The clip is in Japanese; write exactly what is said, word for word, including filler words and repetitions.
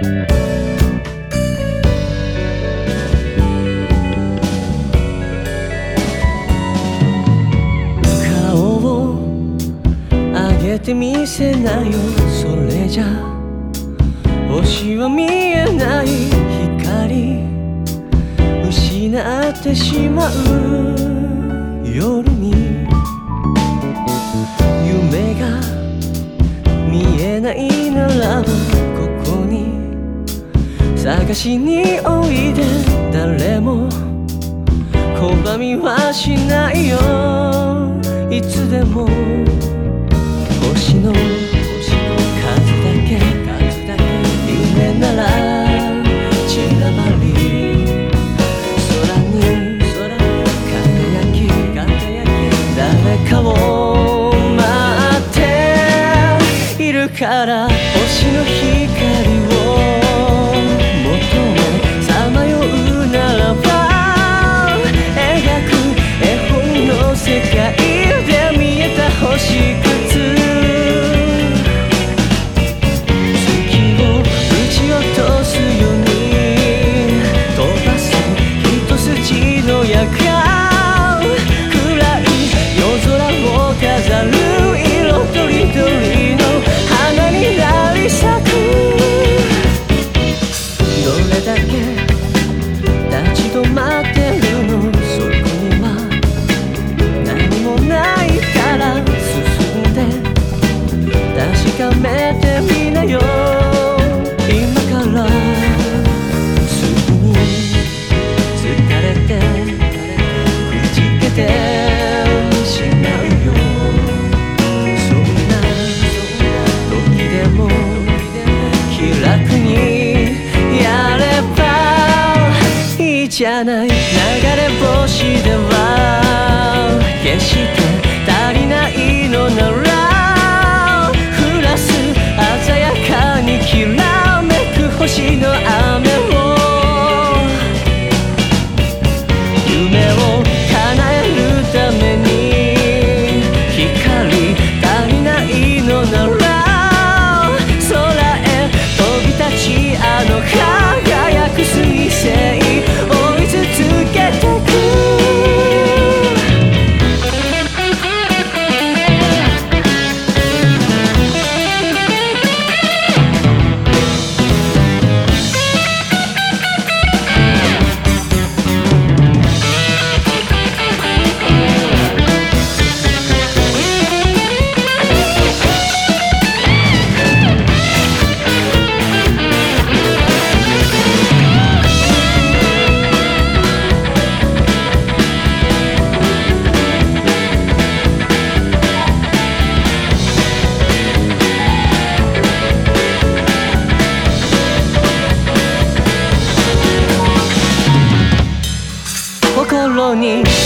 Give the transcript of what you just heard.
てみせなよ、それじゃ星は見えない光失ってしまう夜に夢が見えないならばここに探しにおいで、誰も拒みはしないよ、いつでも星の数だけ夢なら散らばり空に輝き誰かを待っているから、星の光を求めさまようならば描く絵本の世界で見えた星屑じゃない流れ星では決して足りないのなら、降らす鮮やかにきらめく星の雨を夢を叶えるために光足りないのなら、空へ飛び立ちあの輝く彗星心に